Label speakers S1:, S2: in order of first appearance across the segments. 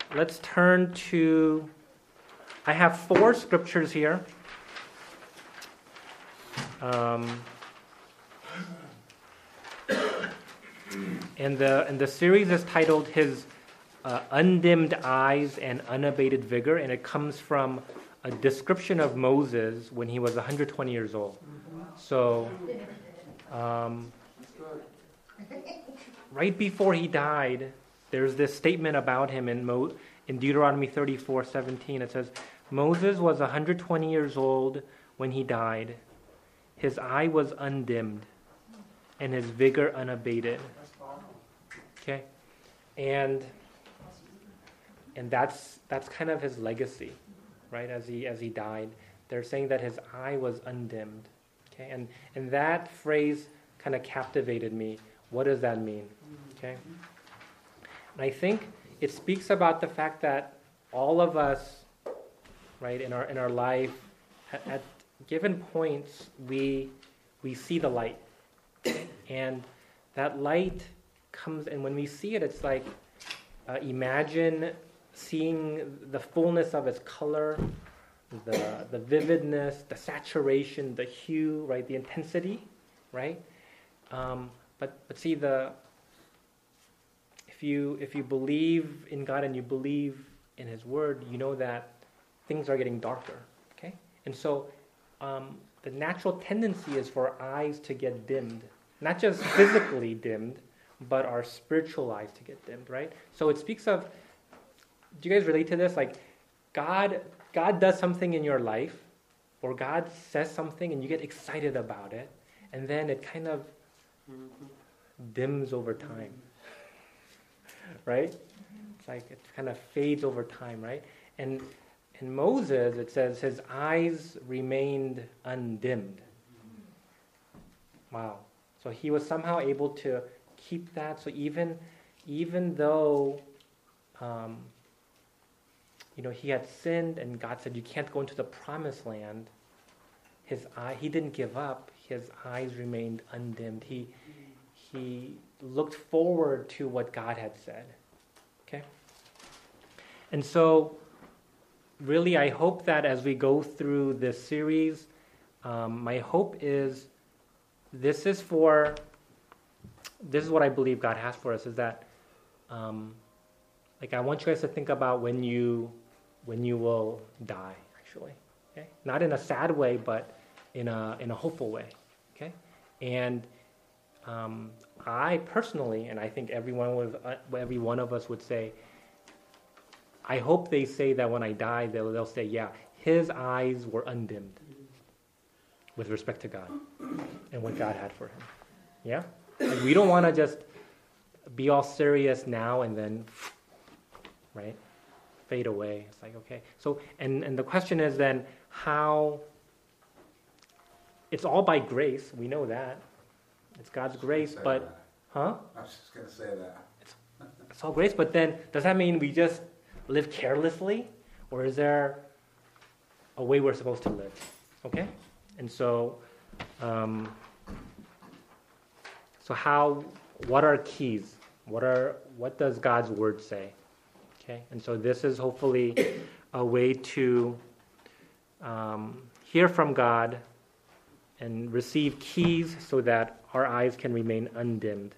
S1: let's turn to, I have 4 scriptures here. And the series is titled His Undimmed Eyes and Unabated Vigor, and it comes from a description of Moses when he was 120 years old. So, right before he died, there's this statement about him in Deuteronomy 34:17. It says, Moses was 120 years old when he died. His eye was undimmed and his vigor unabated. Okay? And that's kind of his legacy, right? As he died, they're saying that his eye was undimmed. Okay? And that phrase kind of captivated me. What does that mean? Okay? And I think it speaks about the fact that all of us, right, in our life, at given points, we see the light. And that light comes, and when we see it, it's like, imagine seeing the fullness of its color, the vividness, the saturation, the hue, right, the intensity, right? But see, if you believe in God and you believe in His Word, you know that things are getting darker. Okay, and so the natural tendency is for our eyes to get dimmed, not just physically dimmed, but our spiritual eyes to get dimmed. Right. So it speaks of. Do you guys relate to this? Like, God does something in your life, or God says something, and you get excited about it, and then it kind of dims over time, right? It's like it kind of fades over time, right? And in Moses, it says his eyes remained undimmed. Wow. So he was somehow able to keep that. So even though he had sinned and God said you can't go into the promised land, he didn't give up. His eyes remained undimmed. He looked forward to what God had said. Okay? And so, really, I hope that as we go through this series, my hope is this is what I believe God has for us, is that I want you guys to think about when you will die, actually. Okay? Not in a sad way, but in a hopeful way. Okay? And I personally, and I think every one of us would say, I hope they say that when I die, they'll say, yeah, his eyes were undimmed with respect to God and what God had for him. Yeah? Like, we don't want to just be all serious now and then, right, fade away. It's like, okay. So, and the question is then how, it's all by grace. We know that. It's God's grace, but, huh?
S2: I was just going to say that.
S1: It's all grace, but then does that mean we just live carelessly? Or is there a way we're supposed to live? Okay? And so, what are keys? What does God's Word say? Okay? And so this is hopefully a way to hear from God and receive keys so that our eyes can remain undimmed.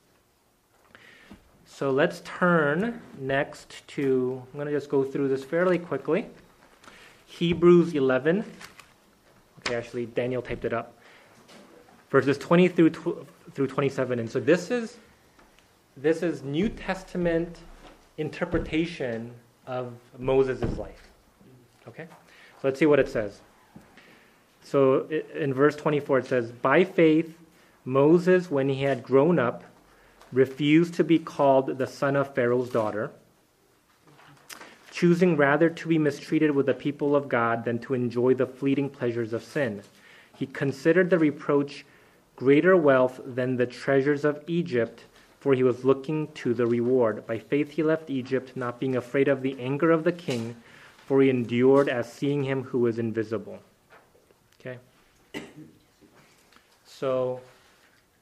S1: So let's turn next to, I'm going to just go through this fairly quickly. Hebrews 11. Okay, actually, Daniel typed it up. Verses 20 through 27. And so this is New Testament interpretation of Moses' life. Okay? So let's see what it says. So in verse 24 it says, by faith, Moses, when he had grown up, refused to be called the son of Pharaoh's daughter, choosing rather to be mistreated with the people of God than to enjoy the fleeting pleasures of sin. He considered the reproach greater wealth than the treasures of Egypt, for he was looking to the reward. By faith he left Egypt, not being afraid of the anger of the king, for he endured as seeing him who is invisible. Okay? So,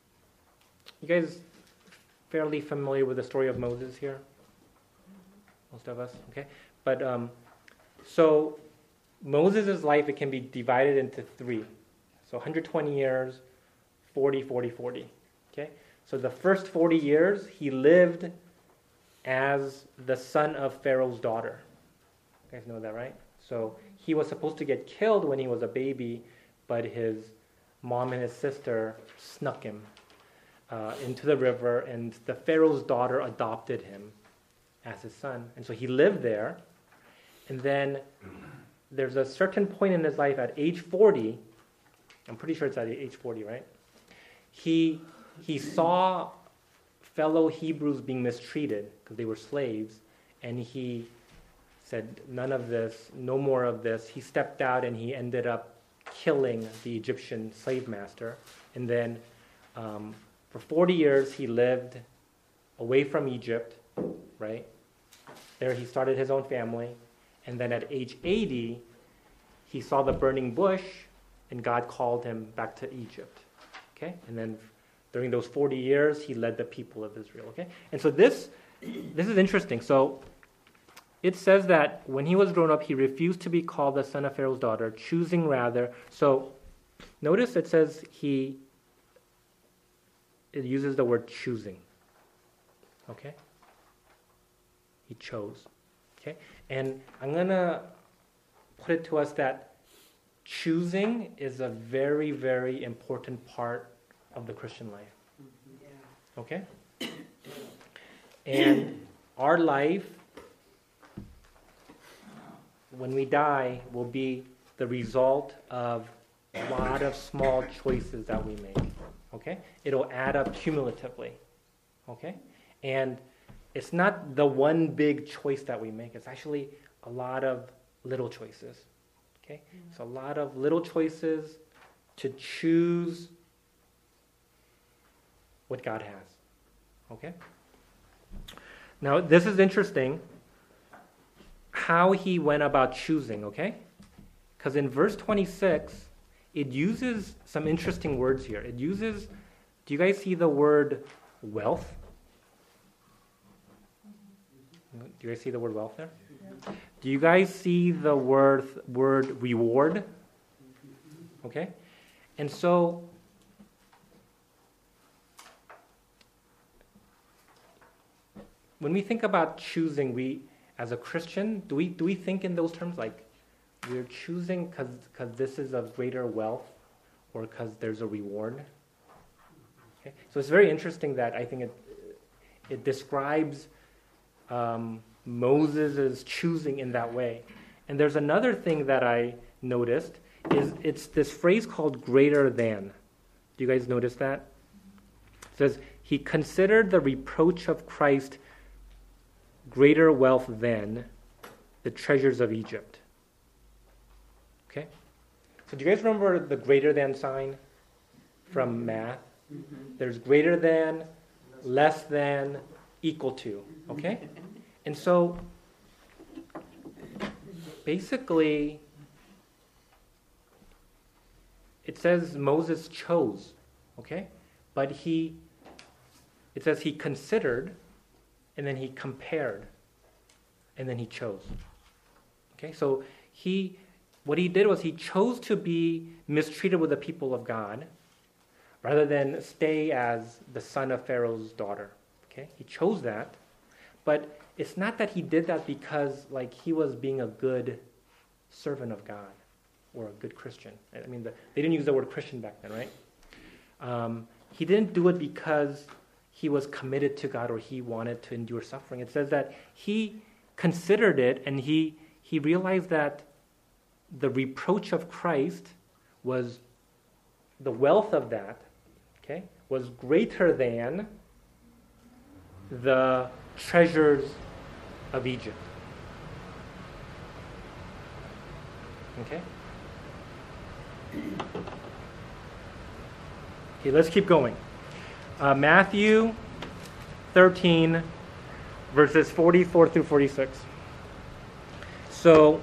S1: you guys fairly familiar with the story of Moses here? most of us, okay? But so Moses' life, it can be divided into three. So 120 years, 40, 40, 40, okay? So the first 40 years, he lived as the son of Pharaoh's daughter. You guys know that, right? So he was supposed to get killed when he was a baby, but his mom and his sister snuck him into the river, and the Pharaoh's daughter adopted him as his son. And so he lived there. And then there's a certain point in his life at age 40, I'm pretty sure it's at age 40, right? He saw fellow Hebrews being mistreated because they were slaves, and he said, none of this, no more of this. He stepped out and he ended up killing the Egyptian slave master. And then for 40 years he lived away from Egypt, right? There he started his own family. And then at age 80, he saw the burning bush, and God called him back to Egypt. Okay? And then during those 40 years, he led the people of Israel. Okay? And so this is interesting. So it says that when he was grown up, he refused to be called the son of Pharaoh's daughter, choosing rather. So notice it says it uses the word choosing. Okay? He chose. Okay? And I'm going to put it to us that choosing is a very, very important part of the Christian life. Okay? And our life, when we die, will be the result of a lot of small choices that we make. Okay? It'll add up cumulatively. Okay? And it's not the one big choice that we make. It's actually a lot of little choices. Okay? It's a lot of little choices to choose what God has. Okay? Now, this is interesting how he went about choosing, okay? Because in verse 26, it uses some interesting words here. It uses, do you guys see the word wealth? Do you guys see the word wealth there? Yeah. Do you guys see the word reward? Okay? And so, when we think about choosing, we, as a Christian, do we think in those terms like we're choosing because this is of greater wealth or because there's a reward? Okay? So it's very interesting that I think it describes Moses' choosing in that way. And there's another thing that I noticed is it's this phrase called greater than. Do you guys notice that? It says, he considered the reproach of Christ greater wealth than the treasures of Egypt. Okay? So do you guys remember the greater than sign from math? Mm-hmm. There's greater than, less than, equal to. Okay? And so, basically, it says Moses chose, okay? But it says he considered, and then he compared, and then he chose. Okay, so what he did was he chose to be mistreated with the people of God, rather than stay as the son of Pharaoh's daughter. Okay, he chose that, but it's not that he did that because like he was being a good servant of God or a good Christian. I mean, they didn't use the word Christian back then, right? He didn't do it because he was committed to God or he wanted to endure suffering. It says that he considered it and he realized that the reproach of Christ was the wealth of that, okay, was greater than the treasures of Egypt. Okay? Okay, let's keep going. Matthew 13, verses 44 through 46. So,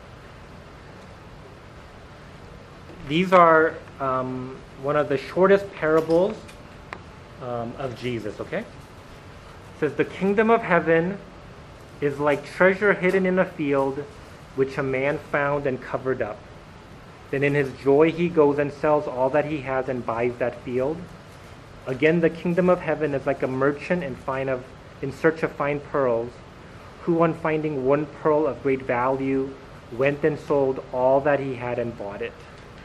S1: these are one of the shortest parables of Jesus, okay? It says, the kingdom of heaven is like treasure hidden in a field, which a man found and covered up. Then in his joy he goes and sells all that he has and buys that field. Again, the kingdom of heaven is like a merchant in search of fine pearls, who on finding one pearl of great value went and sold all that he had and bought it.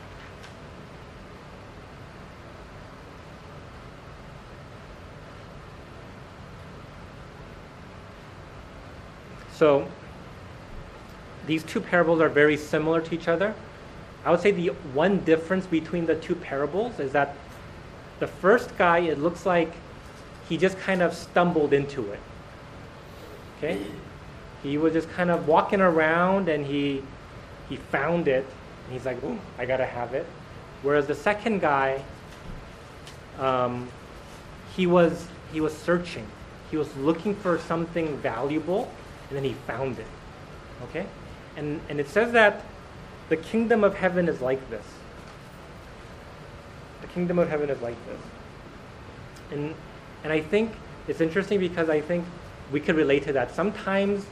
S1: So these two parables are very similar to each other. I would say the one difference between the two parables is that the first guy, it looks like he just kind of stumbled into it. Okay? He was just kind of walking around and he found it. And he's like, "Ooh, I gotta have it." Whereas the second guy, he was searching. He was looking for something valuable, and then he found it. Okay? And it says that the kingdom of heaven is like this. The kingdom of heaven is like this. And I think it's interesting because I think we could relate to that. Sometimes,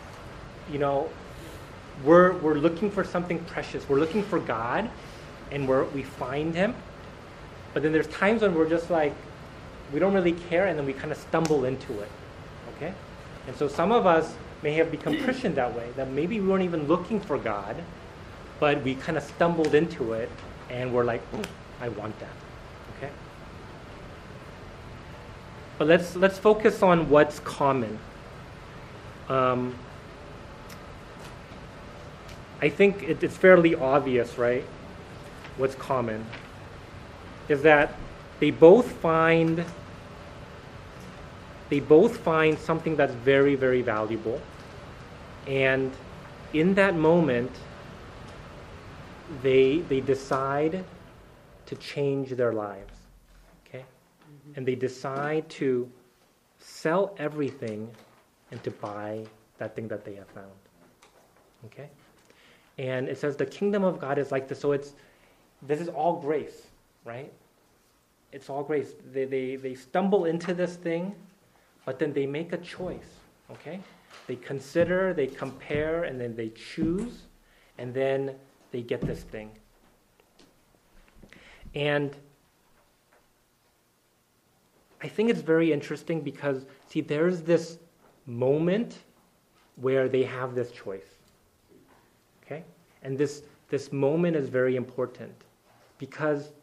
S1: we're looking for something precious. We're looking for God, and we find Him. But then there's times when we're just like, we don't really care, and then we kind of stumble into it. Okay? And so some of us may have become Christian that way, that maybe we weren't even looking for God, but we kind of stumbled into it, and we're like, "Oh, I want that." Okay? But let's focus on what's common. I think it's fairly obvious, right? What's common is that they both find something that's very, very valuable, and in that moment, they decide to change their lives. Okay? And they decide to sell everything and to buy that thing that they have found. Okay? And it says the kingdom of God is like this. So this is all grace, right? It's all grace. They stumble into this thing, but then they make a choice. Okay? They consider, they compare, and then they choose, and then they get this thing. And I think it's very interesting because, see, there's this moment where they have this choice. Okay? And this moment is very important because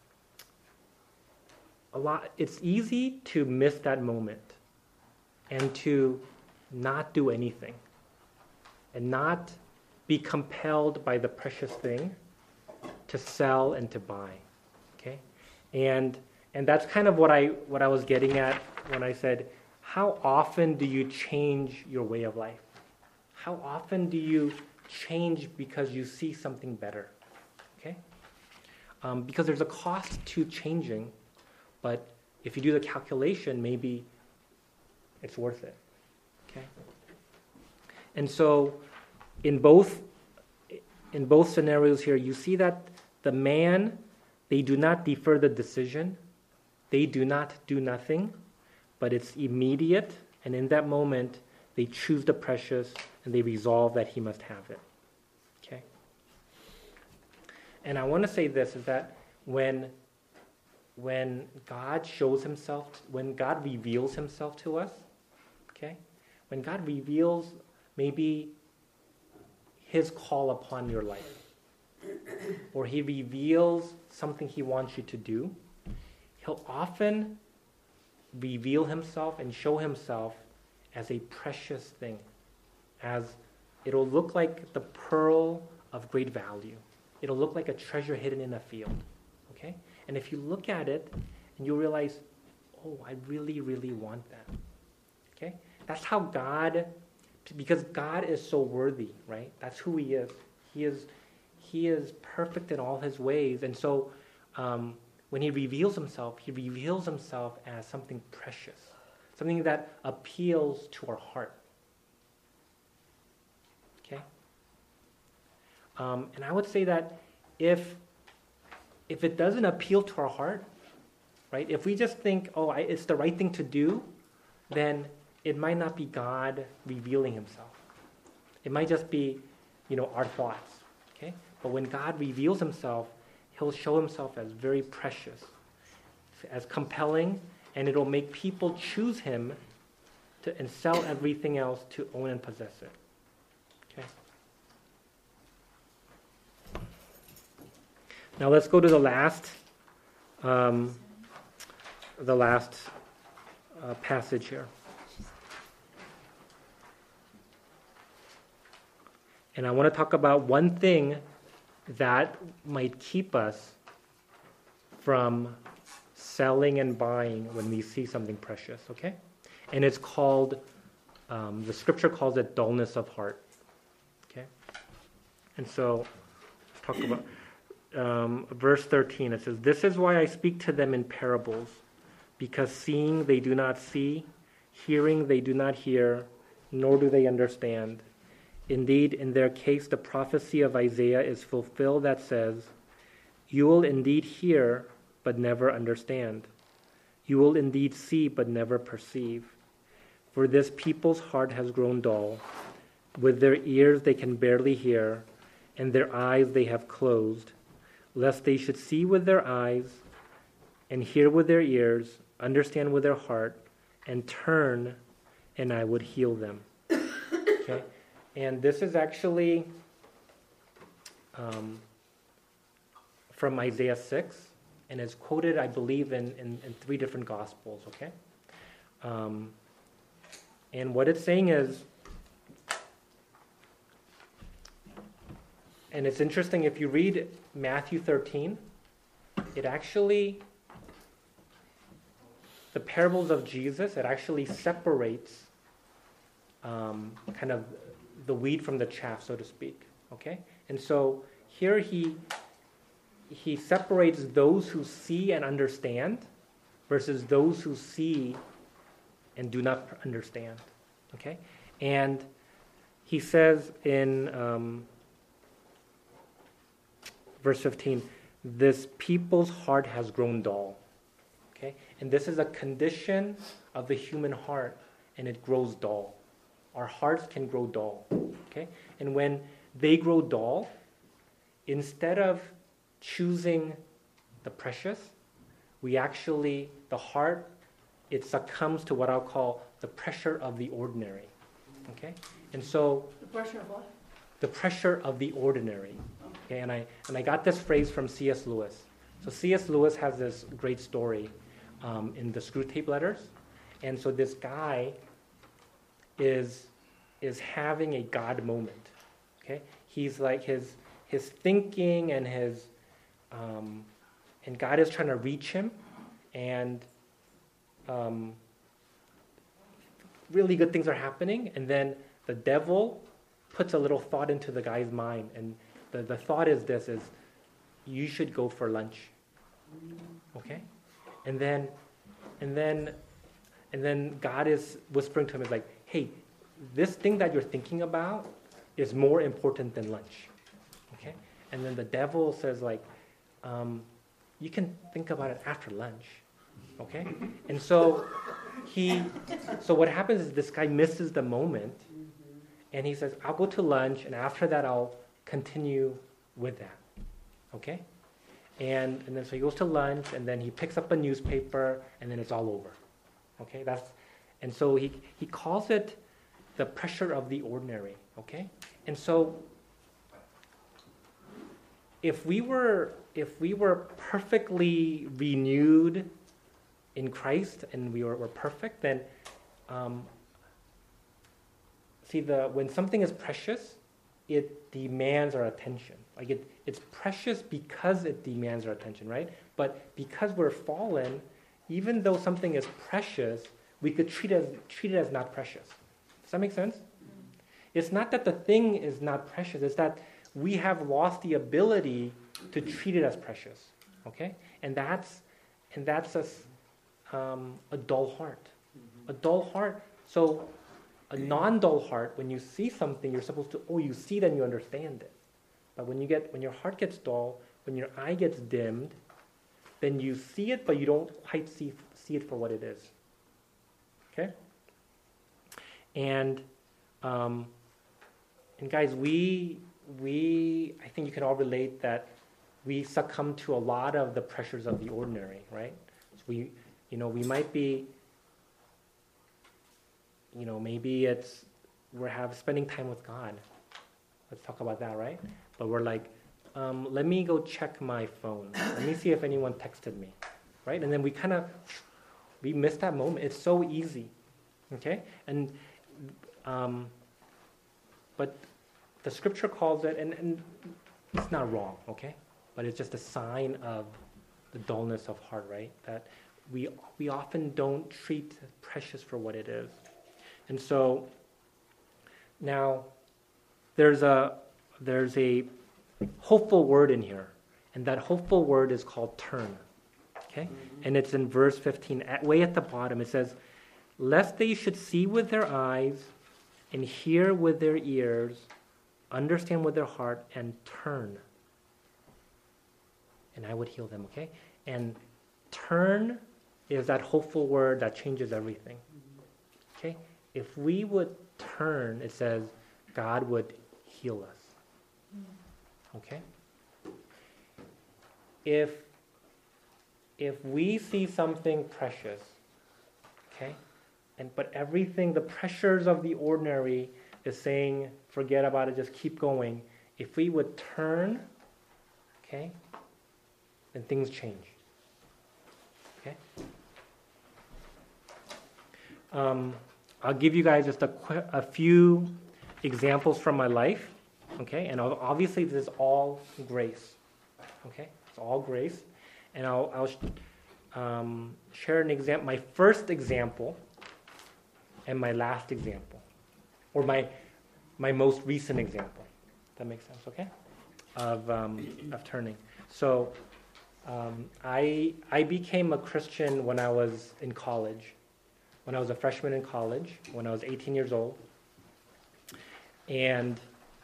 S1: it's easy to miss that moment and to not do anything and not be compelled by the precious thing to sell and to buy. Okay? And that's kind of what I was getting at when I said, how often do you change your way of life? How often do you change because you see something better? Okay? Because there's a cost to changing, but if you do the calculation, maybe it's worth it. Okay? And so in both scenarios here, you see that the man, they do not defer the decision. They do not do nothing, but it's immediate. And in that moment, they choose the precious and they resolve that he must have it. Okay? And I want to say this, is that when God shows himself, when God reveals himself to us, okay? When God reveals maybe his call upon your life, or he reveals something he wants you to do, he'll often reveal himself and show himself as a precious thing, as it'll look like the pearl of great value. It'll look like a treasure hidden in a field, okay? And if you look at it and you realize, oh, I really, really want that, okay? That's how God, because God is so worthy, right? That's who he is. He is perfect in all his ways. And so when he reveals himself as something precious, something that appeals to our heart. Okay? And I would say that if it doesn't appeal to our heart, right? If we just think, oh, it's the right thing to do, then it might not be God revealing himself. It might just be, our thoughts. Okay? But when God reveals himself, he'll show himself as very precious, as compelling, and it'll make people choose him and sell everything else to own and possess it. Okay. Now let's go to the last passage here. And I want to talk about one thing that might keep us from selling and buying when we see something precious, okay? And it's called, the scripture calls it dullness of heart, okay? And so, let's talk about verse 13. It says, "This is why I speak to them in parables, because seeing they do not see, hearing they do not hear, nor do they understand. Indeed, in their case, the prophecy of Isaiah is fulfilled that says, 'You will indeed hear, but never understand. You will indeed see, but never perceive. For this people's heart has grown dull. With their ears they can barely hear, and their eyes they have closed, lest they should see with their eyes, and hear with their ears, understand with their heart, and turn, and I would heal them.'" Okay? And this is actually from Isaiah 6, and it's quoted, I believe, in 3 different Gospels, okay? And what it's saying is, and it's interesting, if you read Matthew 13, it actually, the parables of Jesus, it actually separates kind of the wheat from the chaff, so to speak, okay? And so here he separates those who see and understand versus those who see and do not understand, okay? And he says in verse 15, "This people's heart has grown dull," okay? And this is a condition of the human heart, and it grows dull. Our hearts can grow dull, okay? And when they grow dull, instead of choosing the precious, we actually, the heart, it succumbs to what I'll call the pressure of the ordinary, okay? And so...
S2: The pressure of what?
S1: The pressure of the ordinary, okay? And I got this phrase from C.S. Lewis. So C.S. Lewis has this great story in the Screwtape Letters. And so this guy is having a God moment, okay? He's like his thinking and and God is trying to reach him, and really good things are happening, and then the devil puts a little thought into the guy's mind, and the thought is this, is you should go for lunch, okay? And then God is whispering to him, is like, hey, this thing that you're thinking about is more important than lunch, okay? And then the devil says, like, you can think about it after lunch, okay? And so what happens is this guy misses the moment, and he says, I'll go to lunch, and after that I'll continue with that, okay? And then so he goes to lunch, and then he picks up a newspaper, and then it's all over, okay? And so he calls it the pressure of the ordinary, okay? And so if we were perfectly renewed in Christ and we were perfect, then when something is precious, it demands our attention. Like it's precious because it demands our attention, right? But because we're fallen, even though something is precious, we could treat it as not precious. Does that make sense? It's not that the thing is not precious, it's that we have lost the ability to treat it as precious. Okay? And that's a dull heart. A dull heart. So a non-dull heart, when you see something, you're supposed to, you see it and you understand it. But when your heart gets dull, when your eye gets dimmed, then you see it, but you don't quite see it for what it is. Okay? And guys, we I think you can all relate that we succumb to a lot of the pressures of the ordinary, right? So we might be, maybe it's spending time with God. Let's talk about that, right? But we're like, let me go check my phone. Let me see if anyone texted me, right? And then we miss that moment. It's so easy, okay? And but the scripture calls it, and it's not wrong, okay? But it's just a sign of the dullness of heart, right? That we often don't treat precious for what it is. And so now there's a hopeful word in here, and that hopeful word is called turn. Okay? And it's in verse 15, way at the bottom. It says, "Lest they should see with their eyes and hear with their ears, understand with their heart, and turn. And I would heal them," okay? And turn is that hopeful word that changes everything. Okay? If we would turn, it says, God would heal us. Okay? If we see something precious, okay, but everything, the pressures of the ordinary is saying, forget about it, just keep going. If we would turn, okay, then things change. Okay? I'll give you guys just a few examples from my life, okay? And obviously this is all grace, okay? It's all grace. And I'll share an example, my first example and my last example, or my most recent example. That makes sense, okay? Of turning. So I became a Christian when I was in college, when I was a freshman in college, when I was 18 years old. And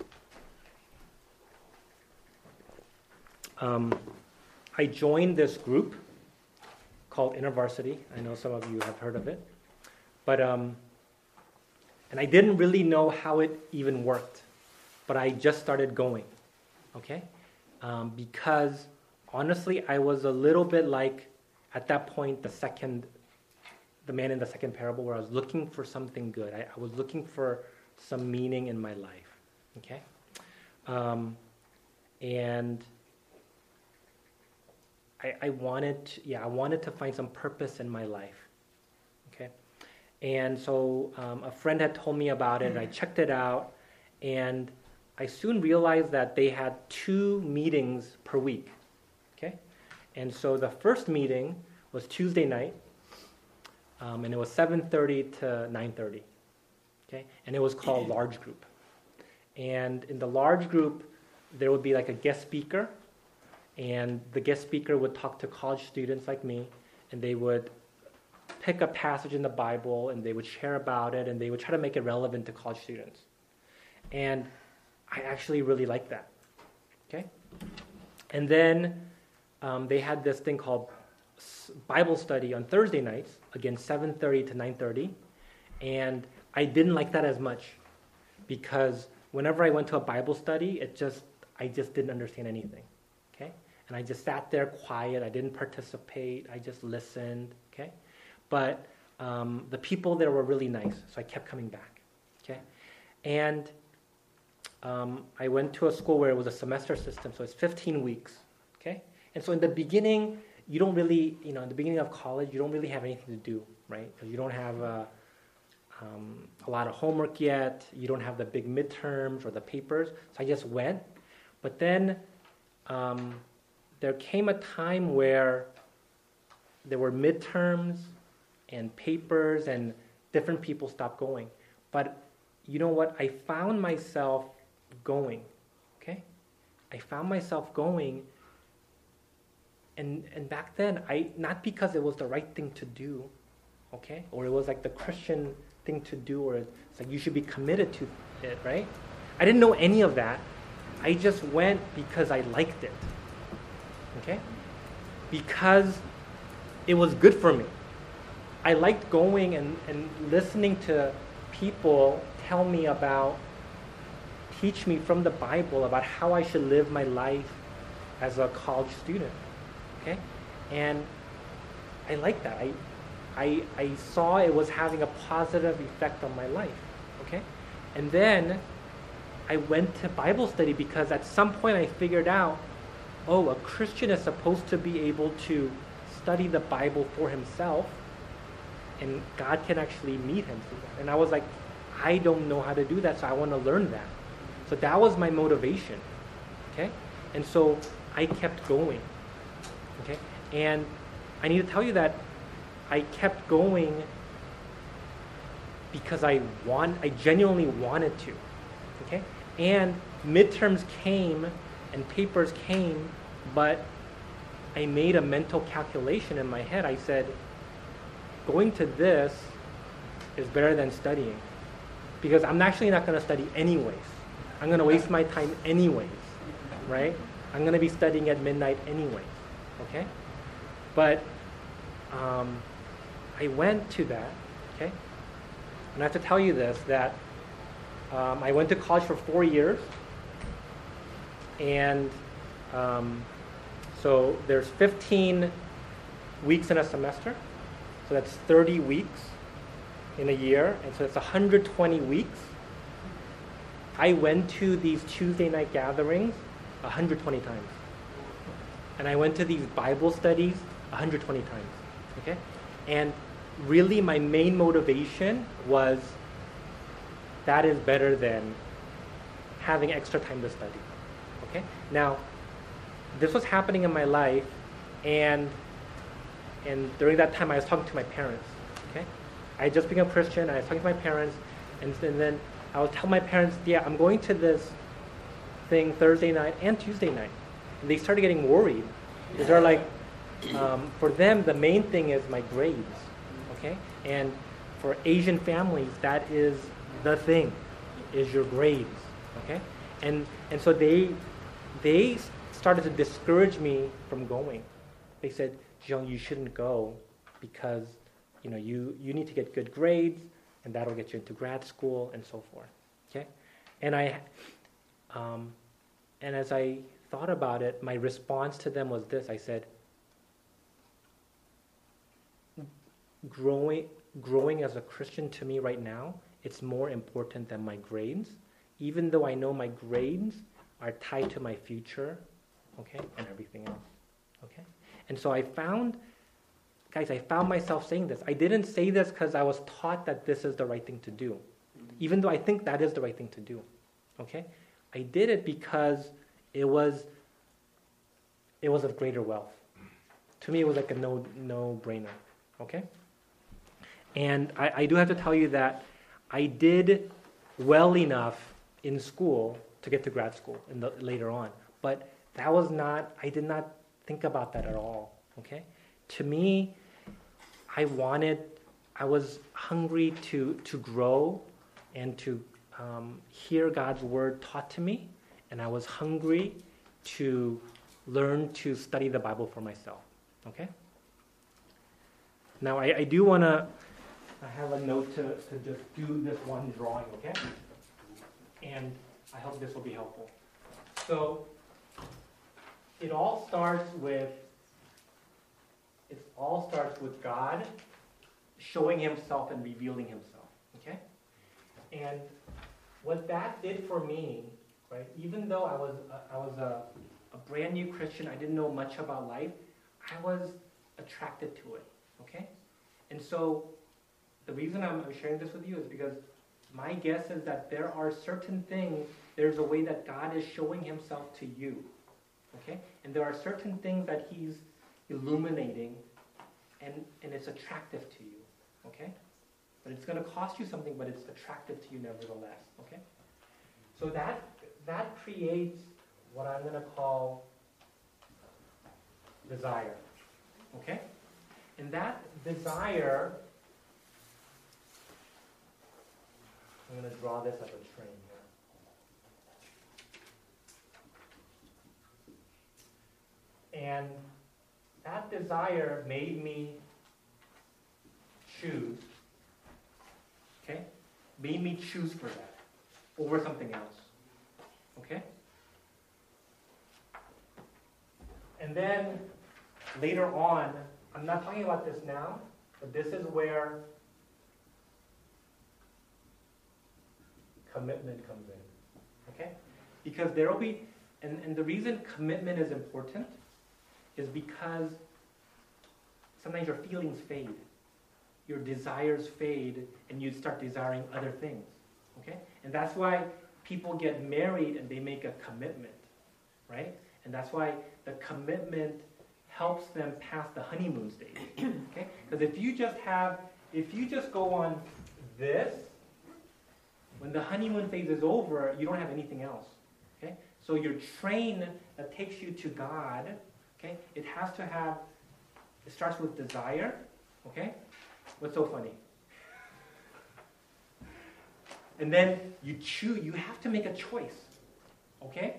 S1: I joined this group called InterVarsity. I know some of you have heard of it. But, and I didn't really know how it even worked, but I just started going, okay? Because honestly, I was a little bit like, at that point, the man in the second parable, where I was looking for something good. I was looking for some meaning in my life, okay? And I wanted to find some purpose in my life, okay? And so a friend had told me about it, and I checked it out, and I soon realized that they had 2 meetings per week, okay? And so the first meeting was Tuesday night, and it was 7:30 to 9:30, okay? And it was called Large Group. And in the large group, there would be like a guest speaker, and the guest speaker would talk to college students like me, and they would pick a passage in the Bible, and they would share about it, and they would try to make it relevant to college students. And I actually really liked that, okay? And then they had this thing called Bible study on Thursday nights, again, 7:30 to 9:30, and I didn't like that as much, because whenever I went to a Bible study, I just didn't understand anything, okay? And I just sat there quiet. I didn't participate. I just listened, okay? But the people there were really nice, so I kept coming back, okay? And I went to a school where it was a semester system, so it's 15 weeks, okay? And so in the beginning, you don't really, in the beginning of college, you don't really have anything to do, right? Because you don't have a lot of homework yet. You don't have the big midterms or the papers. So I just went. But then there came a time where there were midterms and papers, and different people stopped going. But you know what? I found myself going, okay? I found myself going, and back then, not because it was the right thing to do, okay? Or it was like the Christian thing to do, or it's like you should be committed to it, right? I didn't know any of that. I just went because I liked it, okay? Because it was good for me. I liked going and listening to people tell me teach me from the Bible about how I should live my life as a college student. Okay? And I like that. I saw it was having a positive effect on my life. Okay? And then I went to Bible study because at some point I figured out, a Christian is supposed to be able to study the Bible for himself, and God can actually meet him through that. And I was like, I don't know how to do that, so I want to learn that. So that was my motivation. Okay? And so I kept going. Okay? And I need to tell you that I kept going because I genuinely wanted to. Okay? And midterms came and papers came, but I made a mental calculation in my head. I said, going to this is better than studying, because I'm actually not going to study anyways. I'm going to waste my time anyways, right? I'm going to be studying at midnight anyways, okay? But I went to that, okay? And I have to tell you this, that I went to college for 4 years, and so there's 15 weeks in a semester, so that's 30 weeks in a year, and so it's 120 weeks. I went to these Tuesday night gatherings 120 times. And I went to these Bible studies 120 times, okay? And really my main motivation was that is better than having extra time to study, okay? Now, this was happening in my life, and during that time I was talking to my parents, okay? I had just become a Christian, I was talking to my parents, and then I would tell my parents, yeah, I'm going to this thing Thursday night and Tuesday night. And they started getting worried. Because they're like, for them, the main thing is my grades, okay? And for Asian families, that is the thing, is your grades, okay? And so they started to discourage me from going. They said, Jung, you shouldn't go because, you need to get good grades, and that'll get you into grad school and so forth, okay? And and as I thought about it, my response to them was this. I said, growing as a Christian to me right now, it's more important than my grades, even though I know my grades are tied to my future, okay, and everything else, okay? And so I found myself saying this. I didn't say this because I was taught that this is the right thing to do, even though I think that is the right thing to do, okay? I did it because it was of greater wealth. To me, it was like a no-brainer, okay? And I do have to tell you that I did well enough in school to get to grad school later on, but I did not think about that at all, okay? To me, I was hungry to grow and to hear God's word taught to me, and I was hungry to learn to study the Bible for myself, okay? Now, I do want to, I have a note to just do this one drawing, okay? And I hope this will be helpful. So, it all starts with God showing himself and revealing himself, okay? And what that did for me, right, even though I was a brand new Christian, I didn't know much about life, I was attracted to it, okay? And so the reason I'm sharing this with you is because my guess is that there are certain things, there's a way that God is showing himself to you, okay? And there are certain things that he's illuminating, and it's attractive to you, okay? But it's going to cost you something, but it's attractive to you nevertheless, okay? So that creates what I'm going to call desire, okay? And that desire, I'm going to draw this as a train here. And that desire made me choose, okay? made me choose for that over something else. Okay? And then later on, I'm not talking about this now, but this is where commitment comes in. Okay? Because there will be, and the reason commitment is important is because sometimes your feelings fade. Your desires fade and you start desiring other things. Okay? And that's why people get married and they make a commitment. Right? And that's why the commitment helps them pass the honeymoon stage. Okay? Because if you just go on this, when the honeymoon phase is over, you don't have anything else. Okay? So your train that takes you to God, okay, it starts with desire. Okay? What's so funny? And then you have to make a choice. Okay?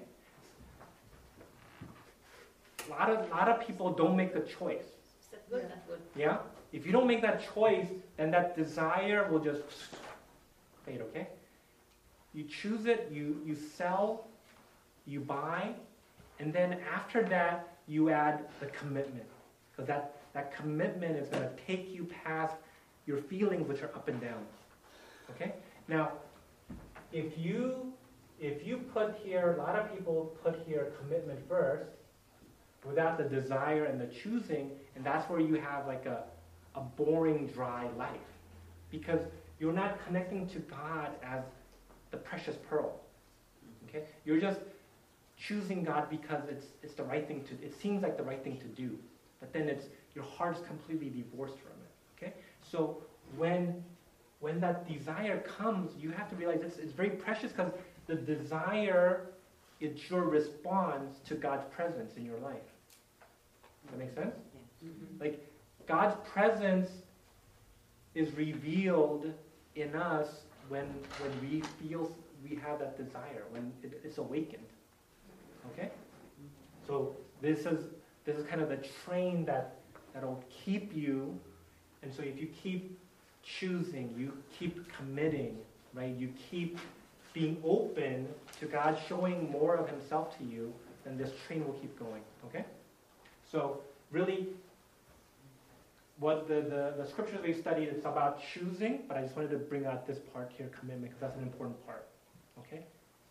S1: A lot of people don't make the choice.
S2: That's good, that's good.
S1: Yeah? If you don't make that choice, then that desire will just fade, okay? You choose it, you sell, you buy, and then after that, you add the commitment. Because that commitment is going to take you past your feelings, which are up and down. Okay? Now, if you put here, a lot of people put here commitment first, without the desire and the choosing, and that's where you have like a boring, dry life. Because you're not connecting to God as the precious pearl. Okay? You're just choosing God because it's the right thing to, it seems like the right thing to do. But then your heart is completely divorced from it. Okay? So when that desire comes, you have to realize it's very precious because the desire is your response to God's presence in your life. Does that make sense?
S2: Mm-hmm.
S1: Like, God's presence is revealed in us when we feel we have that desire, when it's awakened. Okay? So this is kind of the train that'll keep you, and so if you keep choosing, you keep committing, right? You keep being open to God showing more of himself to you, then this train will keep going. Okay? So really, what the scriptures we studied, it's about choosing, but I just wanted to bring out this part here, commitment, because that's an important part. Okay?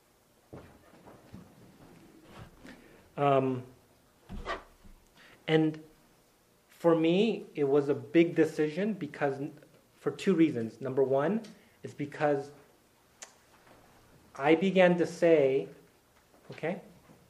S1: And for me, it was a big decision for two reasons. Number one is because I began to say, okay,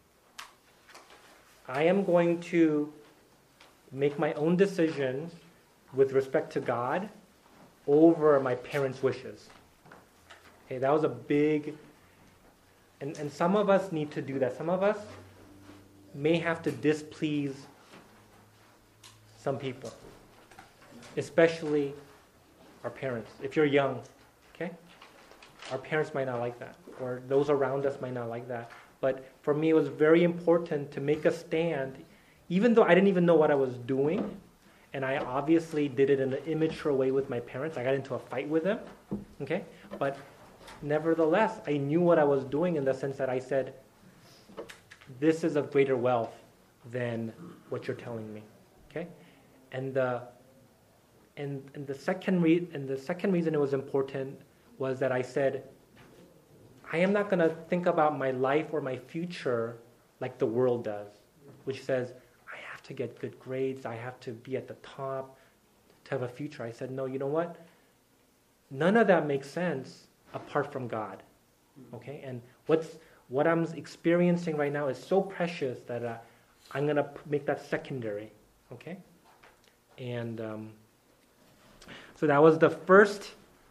S1: I am going to make my own decisions with respect to God over my parents' wishes. Okay, that was a big, and some of us need to do that. Some of us may have to displease some people, especially our parents. If you're young, okay, our parents might not like that, or those around us might not like that. But for me, it was very important to make a stand, even though I didn't even know what I was doing, and I obviously did it in an immature way with my parents. I got into a fight with them, okay? But nevertheless, I knew what I was doing in the sense that I said, this is of greater wealth than what you're telling me, okay? And the second reason it was important was that I said, I am not going to think about my life or my future like the world does, which says, I have to get good grades, I have to be at the top to have a future. I said, no, you know what? None of that makes sense apart from God. Okay? And what I'm experiencing right now is so precious that I'm going to make that secondary. Okay? And so that was the first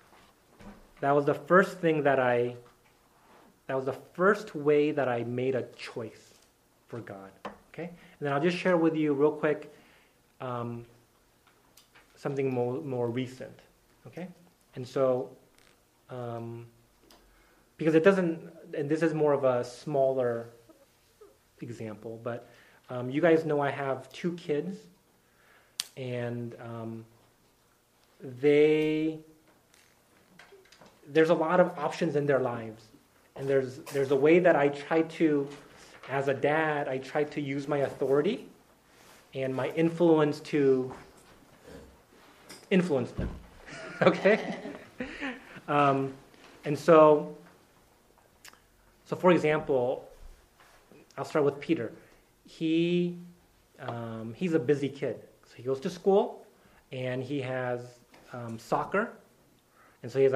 S1: thing that was the first way that I made a choice for God. Okay? And then I'll just share with you real quick something more recent. Okay? And so, because it doesn't, and this is more of a smaller example, but you guys know I have 2 kids, and there's a lot of options in their lives. And there's a way that I try to, as a dad, I try to use my authority and my influence to influence them. Okay? And so for example, I'll start with Peter. He's a busy kid. So he goes to school, and he has soccer, and so he has